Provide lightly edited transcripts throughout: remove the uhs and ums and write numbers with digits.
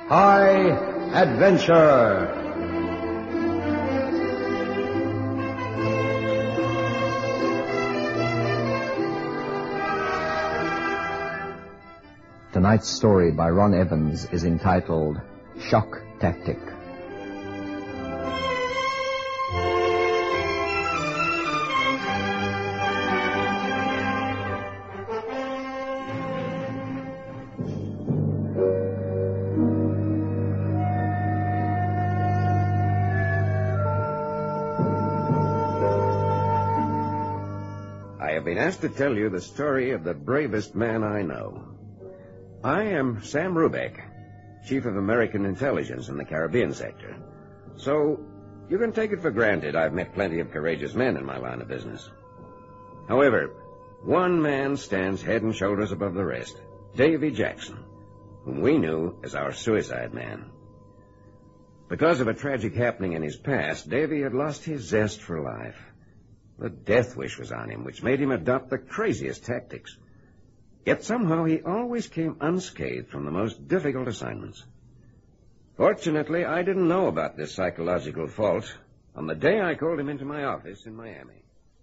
High Adventure. Tonight's story by Ron Evans is entitled Shock Tactic. I have been asked to tell you the story of the bravest man I know. I am Sam Rubeck, Chief of American Intelligence in the Caribbean sector. So, you can take it for granted I've met plenty of courageous men in my line of business. However, one man stands head and shoulders above the rest, Davy Jackson, whom we knew as our suicide man. Because of a tragic happening in his past, Davy had lost his zest for life. The death wish was on him, which made him adopt the craziest tactics. Yet somehow he always came unscathed from the most difficult assignments. Fortunately, I didn't know about this psychological fault on the day I called him into my office in Miami.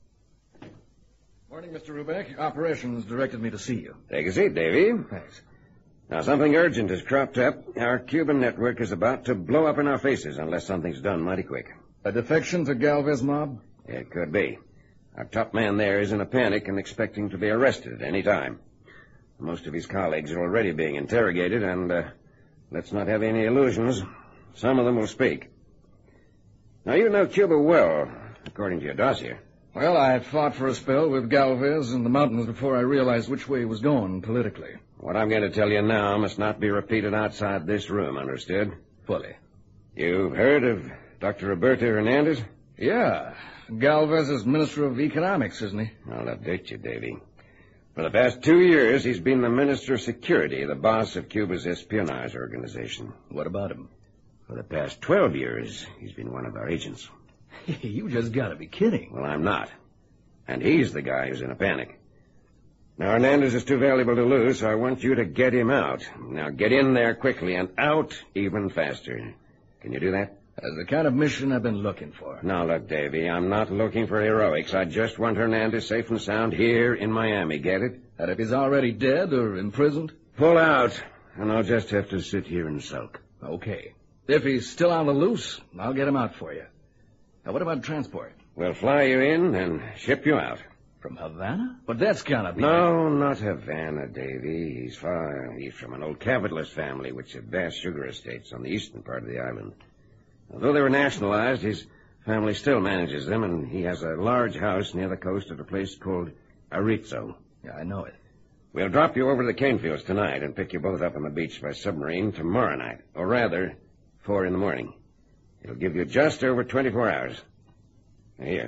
Morning, Mr. Rubeck. Operations directed me to see you. Take a seat, Davy. Thanks. Now, something urgent has cropped up. Our Cuban network is about to blow up in our faces unless something's done mighty quick. A defection to Galvez mob? It could be. Our top man there is in a panic and expecting to be arrested at any time. Most of his colleagues are already being interrogated, and let's not have any illusions. Some of them will speak. Now, you know Cuba well, according to your dossier. Well, I fought for a spell with Galvez in the mountains before I realized which way he was going politically. What I'm going to tell you now must not be repeated outside this room, understood? Fully. You've heard of Dr. Roberto Hernandez? Yeah. Galvez is Minister of Economics, isn't he? I'll update you, Davy. For the past 2 years, he's been the Minister of Security, the boss of Cuba's espionage organization. What about him? For the past 12 years, he's been one of our agents. You just gotta be kidding. Well, I'm not. And he's the guy who's in a panic. Now, Hernandez is too valuable to lose, so I want you to get him out. Now, get in there quickly and out even faster. Can you do that? That's the kind of mission I've been looking for. Now, look, Davy, I'm not looking for heroics. I just want Hernandez safe and sound here in Miami. Get it? And if he's already dead or imprisoned? Pull out, and I'll just have to sit here and sulk. Okay. If he's still on the loose, I'll get him out for you. Now, what about transport? We'll fly you in and ship you out. From Havana? But that's gotta be... No, not Havana, Davy. He's from an old capitalist family which have vast sugar estates on the eastern part of the island. Although they were nationalized, his family still manages them, and he has a large house near the coast at a place called Arezzo. Yeah, I know it. We'll drop you over to the cane fields tonight and pick you both up on the beach by submarine tomorrow night. Or rather, 4 in the morning. It'll give you just over 24 hours. Now, here.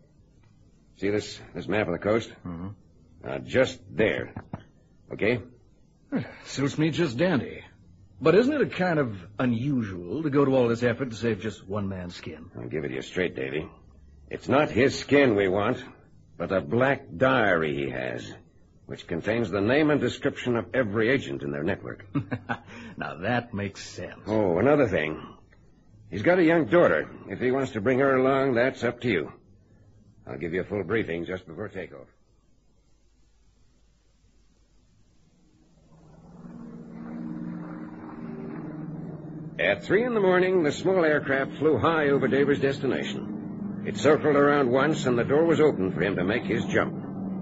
See this map of the coast? Mm-hmm. Just there. Okay? Suits me just dandy. But isn't it a kind of unusual to go to all this effort to save just one man's skin? I'll give it to you straight, Davy. It's not his skin we want, but a black diary he has, which contains the name and description of every agent in their network. Now, that makes sense. Oh, another thing. He's got a young daughter. If he wants to bring her along, that's up to you. I'll give you a full briefing just before takeoff. At 3 in the morning, the small aircraft flew high over Davy's destination. It circled around once, and the door was open for him to make his jump.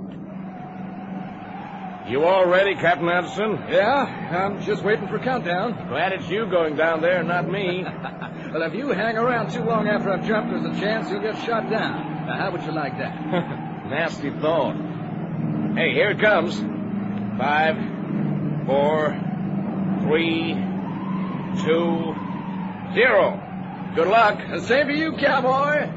You all ready, Captain Anderson? Yeah, I'm just waiting for countdown. Glad it's you going down there, not me. Well, if you hang around too long after I've jumped, there's a chance you'll get shot down. Now, how would you like that? Nasty thought. Hey, here it comes. 5, 4, 3, 2, 0. Good luck. Same to you, cowboy.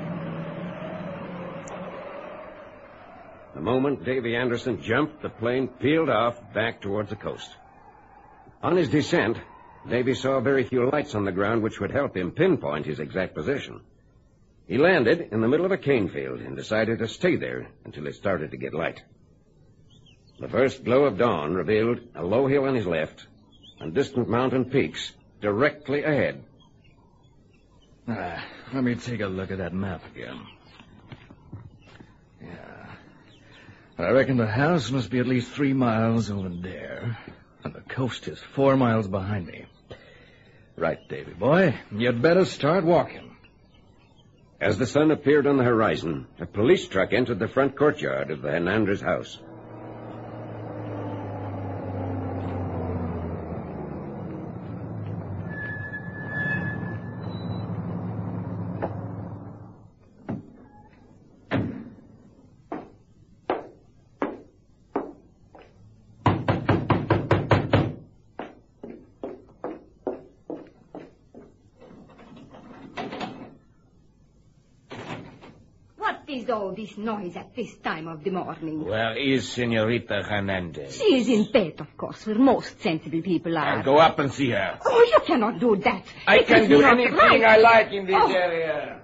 The moment Davy Anderson jumped, the plane peeled off back towards the coast. On his descent, Davy saw very few lights on the ground which would help him pinpoint his exact position. He landed in the middle of a cane field and decided to stay there until it started to get light. The first glow of dawn revealed a low hill on his left and distant mountain peaks directly ahead. Let me take a look at that map again. Yeah. I reckon the house must be at least 3 miles over there, and the coast is 4 miles behind me. Right, Davy boy. You'd better start walking. As the sun appeared on the horizon, a police truck entered the front courtyard of the Hernandez house. Is all this noise at this time of the morning? Where is Senorita Hernandez? She is in bed, of course, where most sensible people are. I'll go up and see her. Oh, you cannot do that. I can do not anything right. I like in this area.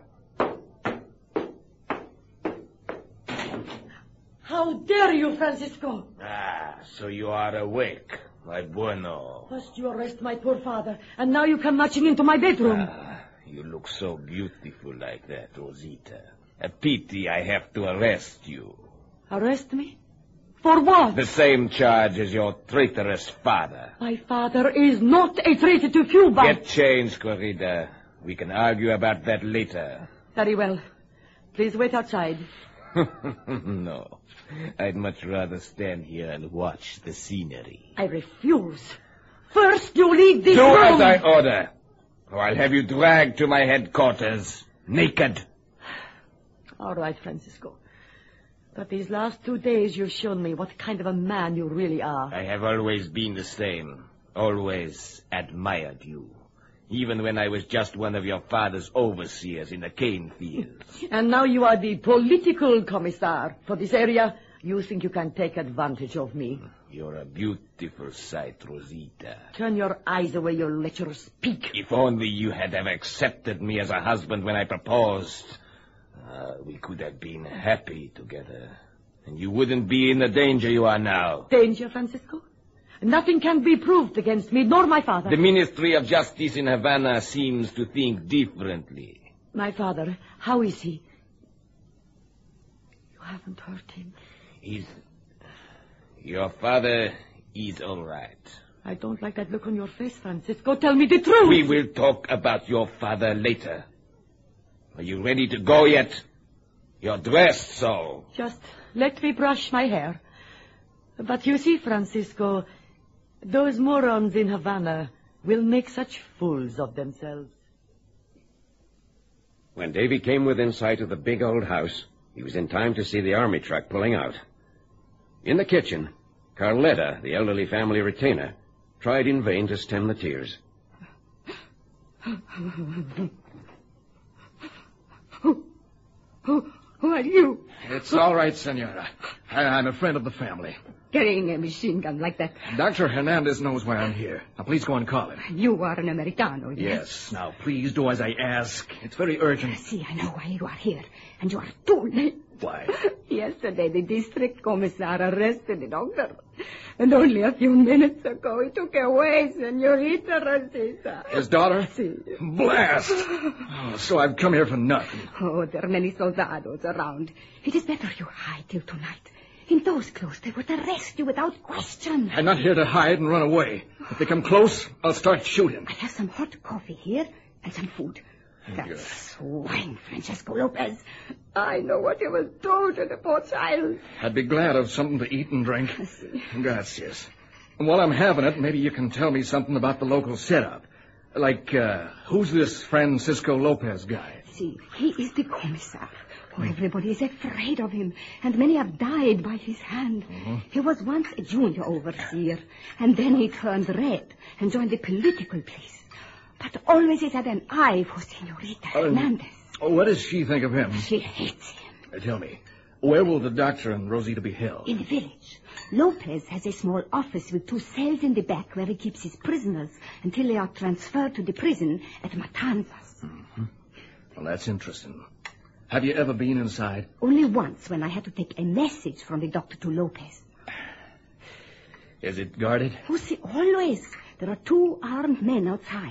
How dare you, Francisco? So you are awake. My bueno. First you arrest my poor father, and now you come marching into my bedroom. You look so beautiful like that, Rosita. A pity I have to arrest you. Arrest me? For what? The same charge as your traitorous father. My father is not a traitor to Cuba. Get changed, Corrida. We can argue about that later. Very well. Please wait outside. No. I'd much rather stand here and watch the scenery. I refuse. First you leave this Do room. as I order, or I'll have you dragged to my headquarters, naked. All right, Francisco. But these last 2 days you've shown me what kind of a man you really are. I have always been the same. Always admired you. Even when I was just one of your father's overseers in the cane fields. And now you are the political commissar for this area. You think you can take advantage of me. You're a beautiful sight, Rosita. Turn your eyes away, you lecherous pig. If only you had have accepted me as a husband when I proposed. We could have been happy together. And you wouldn't be in the danger you are now. Danger, Francisco? Nothing can be proved against me, nor my father. The Ministry of Justice in Havana seems to think differently. My father, how is he? You haven't hurt him. Your father is all right. I don't like that look on your face, Francisco. Tell me the truth. We will talk about your father later. Are you ready to go yet? You're dressed so. Just let me brush my hair. But you see, Francisco, those morons in Havana will make such fools of themselves. When Davy came within sight of the big old house, he was in time to see the army truck pulling out. In the kitchen, Carletta, the elderly family retainer, tried in vain to stem the tears. Who are you? It's all right, Senora. I'm a friend of the family. Carrying a machine gun like that. Dr. Hernandez knows why I'm here. Now, please go and call him. You are an Americano, Yes. Now, please do as I ask. It's very urgent. See, I know why you are here. And you are too late. Why? Yesterday, the district commissar arrested the doctor. And only a few minutes ago, he took away Senorita Rosita. His daughter? See. Blast! Oh, so I've come here for nothing. Oh, there are many soldados around. It is better you hide till tonight. In those clothes, they would arrest you without question. I'm not here to hide and run away. If they come close, I'll start shooting. I have some hot coffee here and some food. That swine, Francesco Lopez. I know what he was doing to the poor child. I'd be glad of something to eat and drink. Gracias. And while I'm having it, maybe you can tell me something about the local setup. Like, who's this Francisco Lopez guy? See, he is the commissar. Oh, everybody is afraid of him, and many have died by his hand. He was once a junior overseer, and then he turned red and joined the political police. But always he's had an eye for Senorita Hernandez. What does she think of him? She hates him. Tell me, where will the doctor and Rosita be held? In the village. Lopez has a small office with 2 cells in the back where he keeps his prisoners until they are transferred to the prison at Matanzas. Well, that's interesting. Have you ever been inside? Only once, when I had to take a message from the doctor to Lopez. Is it guarded? Oh, see, always. There are 2 armed men outside,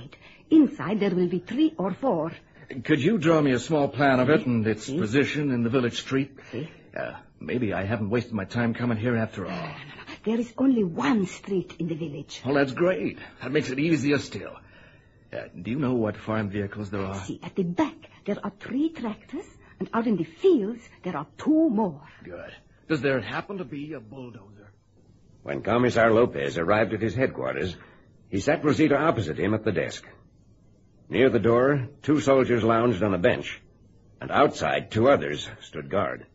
Inside there will be 3 or 4. Could you draw me a small plan of it and its Si. position in the village street? Si. Maybe I haven't wasted my time coming here after all. There is only one street in the village. Well, that's great. That makes it easier still. Do you know what farm vehicles there are? See, at the back there are 3 tractors, and out in the fields there are 2 more. Good. Does there happen to be a bulldozer? When Commissar Lopez arrived at his headquarters, he sat Rosita opposite him at the desk. Near the door, 2 soldiers lounged on a bench, and outside 2 others stood guard.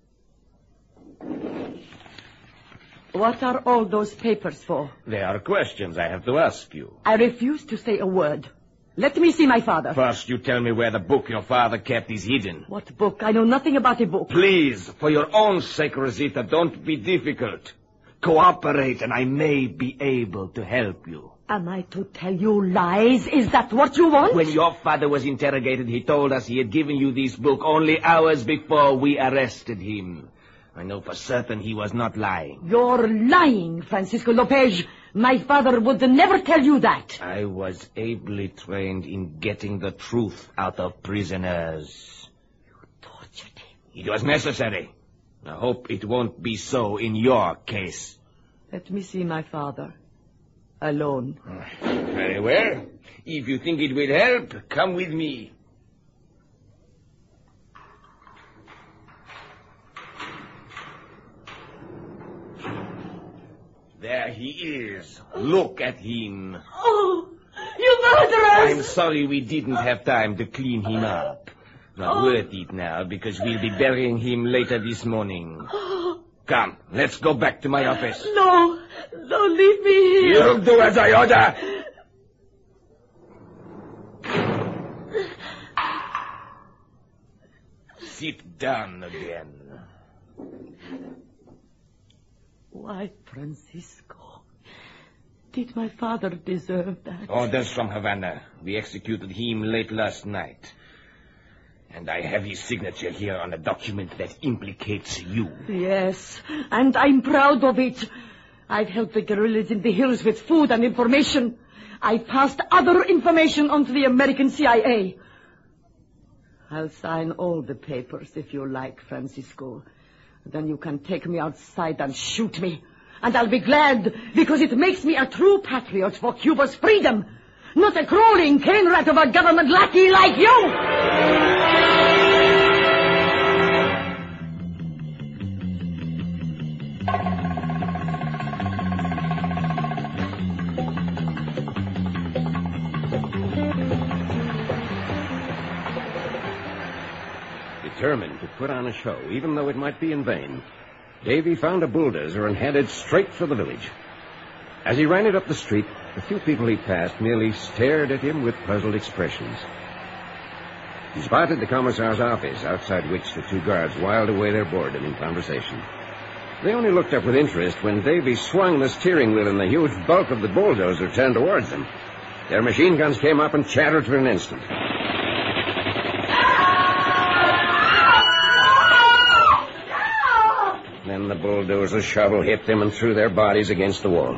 What are all those papers for? There are questions I have to ask you. I refuse to say a word. Let me see my father. First, you tell me where the book your father kept is hidden. What book? I know nothing about a book. Please, for your own sake, Rosita, don't be difficult. Cooperate, and I may be able to help you. Am I to tell you lies? Is that what you want? When your father was interrogated, he told us he had given you this book only hours before we arrested him. I know for certain he was not lying. You're lying, Francisco Lopez. My father would never tell you that. I was ably trained in getting the truth out of prisoners. You tortured him. It was necessary. I hope it won't be so in your case. Let me see my father. Alone. Very well. If you think it will help, come with me. There he is. Look at him. Oh, you murderers! I'm sorry we didn't have time to clean him up. Not worth it now, because we'll be burying him later this morning. Come, let's go back to my office. No, don't leave me here. You'll do as I order. Sit down again. Why, Francisco? Did my father deserve that? Orders from Havana. We executed him late last night. And I have his signature here on a document that implicates you. Yes, and I'm proud of it. I've helped the guerrillas in the hills with food and information. I passed other information on to the American CIA. I'll sign all the papers if you like, Francisco. Then you can take me outside and shoot me. And I'll be glad, because it makes me a true patriot for Cuba's freedom. Not a crawling cane rat of a government lackey like you! Determined to put on a show, even though it might be in vain, Davy found a bulldozer and headed straight for the village. As he ran it up the street, the few people he passed merely stared at him with puzzled expressions. He spotted the commissar's office, outside which the 2 guards whiled away their boredom in conversation. They only looked up with interest when Davy swung the steering wheel and the huge bulk of the bulldozer turned towards them. Their machine guns came up and chattered for an instant. Then the bulldozer's shovel hit them and threw their bodies against the wall.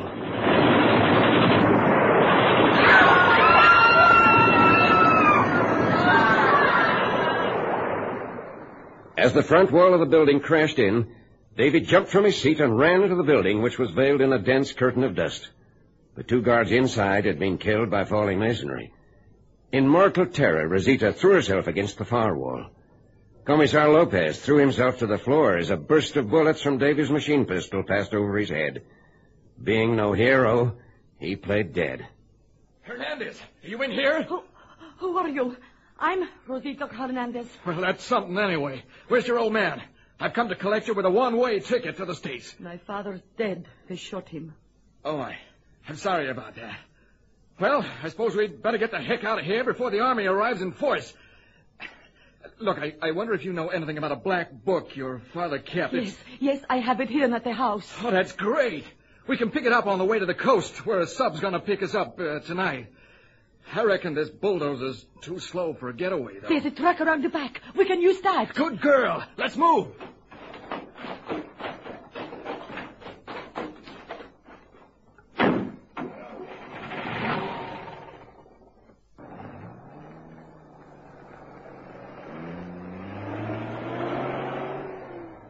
As the front wall of the building crashed in, David jumped from his seat and ran into the building, which was veiled in a dense curtain of dust. The 2 guards inside had been killed by falling masonry. In mortal terror, Rosita threw herself against the far wall. Commissar Lopez threw himself to the floor as a burst of bullets from Davy's machine pistol passed over his head. Being no hero, he played dead. Hernandez, are you in here? Who are you? I'm Rosita Hernandez. Well, that's something anyway. Where's your old man? I've come to collect you with a one-way ticket to the States. My father's dead. They shot him. Oh, I'm sorry about that. Well, I suppose we'd better get the heck out of here before the army arrives in force. Look, I wonder if you know anything about a black book your father kept. Yes, I have it here at the house. Oh, that's great. We can pick it up on the way to the coast, where a sub's going to pick us up tonight. I reckon this bulldozer's too slow for a getaway, though. There's a truck around the back. We can use that. Good girl. Let's move.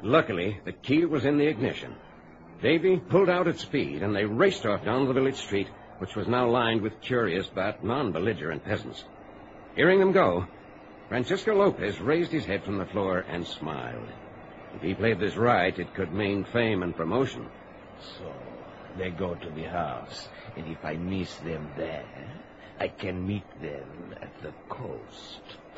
Luckily, the key was in the ignition. Davy pulled out at speed, and they raced off down the village street, which was now lined with curious but non-belligerent peasants. Hearing them go, Francisco Lopez raised his head from the floor and smiled. If he played this right, it could mean fame and promotion. So, they go to the house, and if I miss them there, I can meet them at the coast.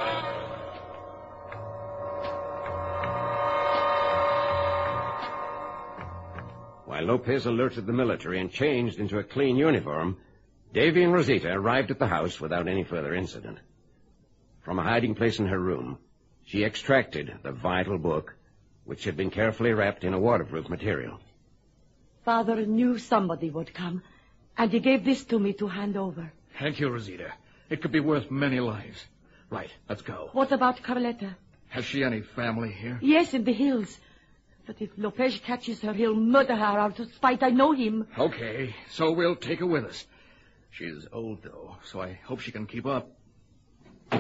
While Lopez alerted the military and changed into a clean uniform, Davy and Rosita arrived at the house without any further incident. From a hiding place in her room, she extracted the vital book, which had been carefully wrapped in a waterproof material. Father knew somebody would come, and he gave this to me to hand over. Thank you, Rosita. It could be worth many lives. Right, let's go. What about Carletta? Has she any family here? Yes, in the hills. But if Lopez catches her, he'll murder her out of spite. I know him. Okay, so we'll take her with us. She's old, though, so I hope she can keep up. I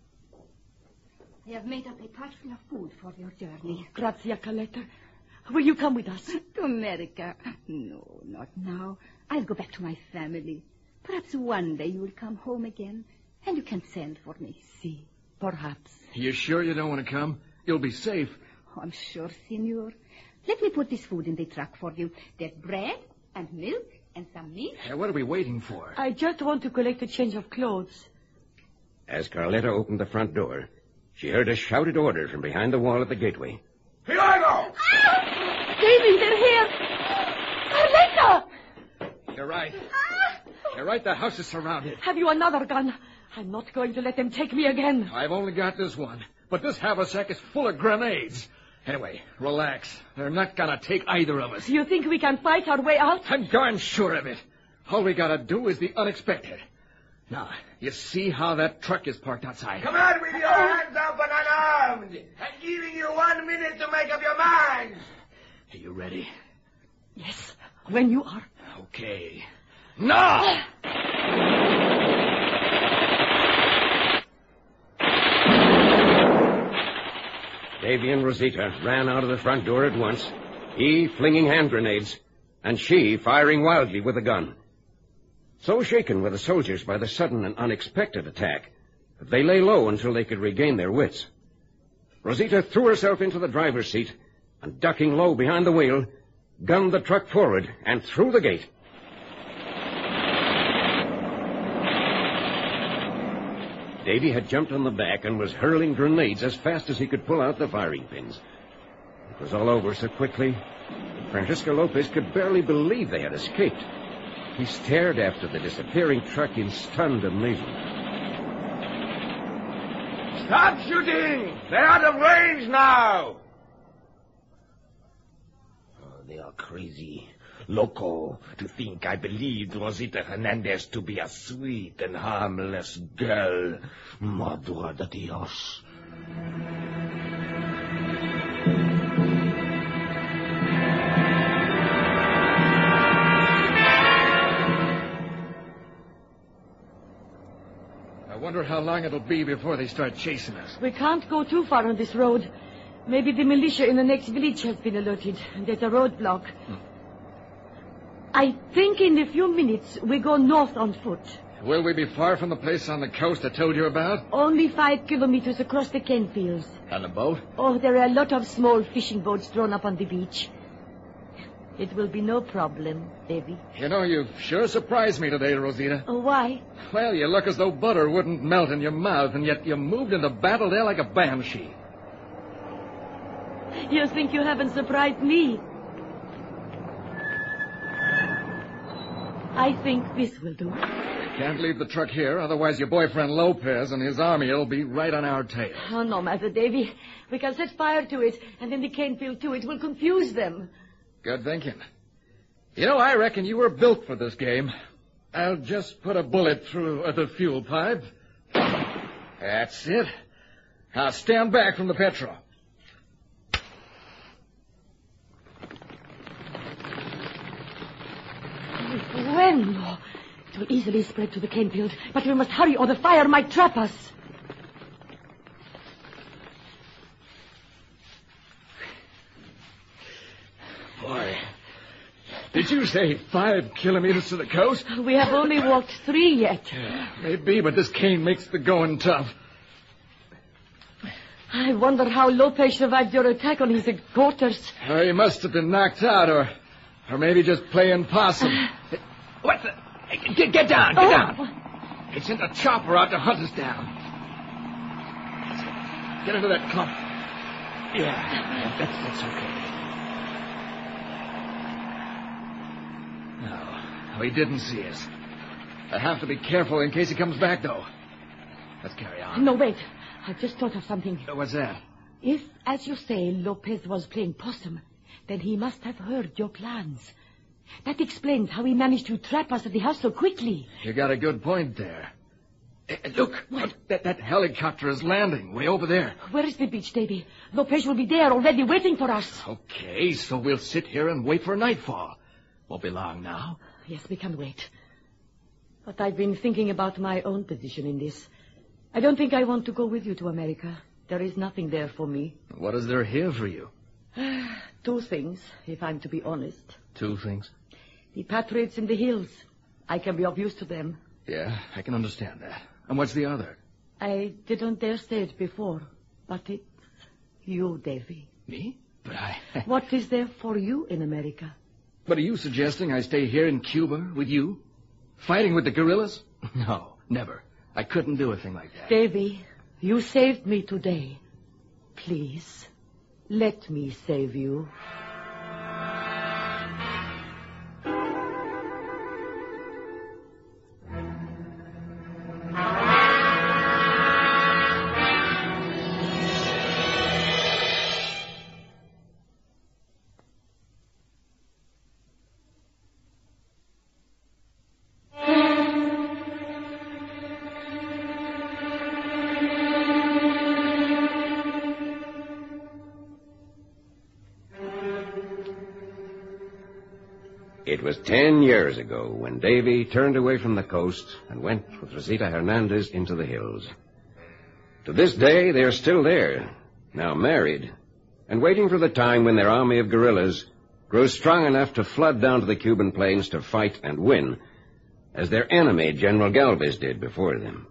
have made up a pot full of food for your journey. Grazie, Carletta. Will you come with us? To America? No, not now. I'll go back to my family. Perhaps one day you will come home again, and you can send for me. Si, perhaps. You sure you don't want to come? You'll be safe. Oh, I'm sure, Senor. Let me put this food in the truck for you. There's bread and milk and some meat. Hey, what are we waiting for? I just want to collect a change of clothes. As Carletta opened the front door, she heard a shouted order from behind the wall at the gateway. Hidalgo! Davy, they're here! Carletta! You're right. You're right, the house is surrounded. Have you another gun? I'm not going to let them take me again. I've only got this one, but this haversack is full of grenades. Anyway, relax. They're not gonna take either of us. You think we can fight our way out? I'm darn sure of it. All we gotta do is the unexpected. Now, you see how that truck is parked outside? Come on with your hands up and unarmed. I'm giving you 1 minute to make up your minds. Are you ready? Yes, when you are. Okay. Now! Davy and Rosita ran out of the front door at once, he flinging hand grenades, and she firing wildly with a gun. So shaken were the soldiers by the sudden and unexpected attack that they lay low until they could regain their wits. Rosita threw herself into the driver's seat and, ducking low behind the wheel, gunned the truck forward and through the gate. Davy had jumped on the back and was hurling grenades as fast as he could pull out the firing pins. It was all over so quickly that Francisco Lopez could barely believe they had escaped. He stared after the disappearing truck in stunned amazement. Stop shooting! They're out of range now! Oh, they are crazy. Loco, to think I believed Rosita Hernandez to be a sweet and harmless girl. Madre de Dios. I wonder how long it'll be before they start chasing us. We can't go too far on this road. Maybe the militia in the next village has been alerted, and there's a roadblock. I think in a few minutes we go north on foot. Will we be far from the place on the coast I told you about? Only 5 kilometers across the cane fields. On a boat? Oh, there are a lot of small fishing boats drawn up on the beach. It will be no problem, Davy. You know, you've sure surprised me today, Rosita. Oh, why? Well, you look as though butter wouldn't melt in your mouth, and yet you moved into battle there like a banshee. You think you haven't surprised me? I think this will do. Can't leave the truck here, otherwise your boyfriend Lopez and his army will be right on our tail. Oh, no matter, Davy. We can set fire to it, and in the cane field, too. It will confuse them. Good thinking. You know, I reckon you were built for this game. I'll just put a bullet through the fuel pipe. That's it. Now stand back from the petrol. Bueno. It will easily spread to the cane field, but we must hurry or the fire might trap us. Did you say 5 kilometers to the coast? We have only walked 3 yet. Maybe, but this cane makes the going tough. I wonder how Lopez survived your attack on his quarters. He must have been knocked out, or maybe just playing possum. What the? Get down, get down. They sent a chopper out to hunt us down. Get into that clump. Yeah, that's okay. No, he didn't see us. I have to be careful in case he comes back, though. Let's carry on. No, wait. I just thought of something. What's that? If, as you say, Lopez was playing possum, then he must have heard your plans. That explains how he managed to trap us at the house so quickly. You got a good point there. Look, that helicopter is landing way over there. Where is the beach, Davy? Lopez will be there already waiting for us. Okay, so we'll sit here and wait for nightfall. Won't be long now. Yes, we can wait. But I've been thinking about my own position in this. I don't think I want to go with you to America. There is nothing there for me. What is there here for you? 2 things, if I'm to be honest. 2 things? The Patriots in the hills. I can be of use to them. Yeah, I can understand that. And what's the other? I didn't dare say it before, but it's you, Davy. Me? But What is there for you in America? But are you suggesting I stay here in Cuba with you? Fighting with the guerrillas? No, never. I couldn't do a thing like that. Davy, you saved me today. Please, let me save you. It was 10 years ago when Davy turned away from the coast and went with Rosita Hernandez into the hills. To this day, they're still there, now married, and waiting for the time when their army of guerrillas grows strong enough to flood down to the Cuban plains to fight and win, as their enemy, General Galvez, did before them.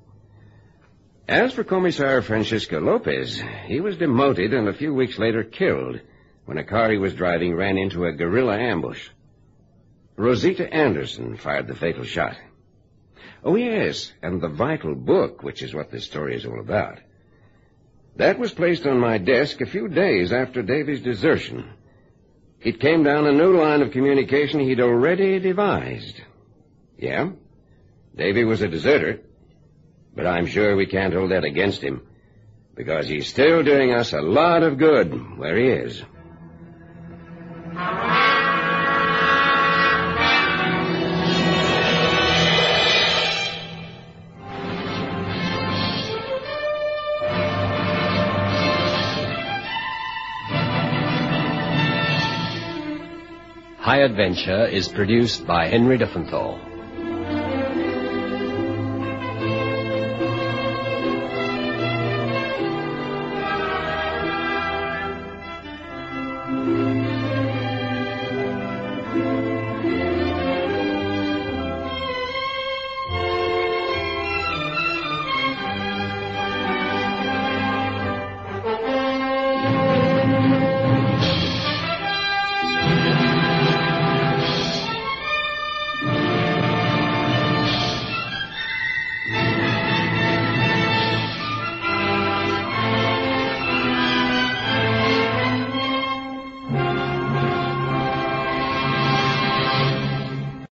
As for Commissar Francisco Lopez, he was demoted and a few weeks later killed when a car he was driving ran into a guerrilla ambush. Rosita Anderson fired the fatal shot. Oh, yes, and the vital book, which is what this story is all about. That was placed on my desk a few days after Davy's desertion. It came down a new line of communication he'd already devised. Yeah, Davy was a deserter, but I'm sure we can't hold that against him, because he's still doing us a lot of good where he is. High Adventure is produced by Henry Duffenthal.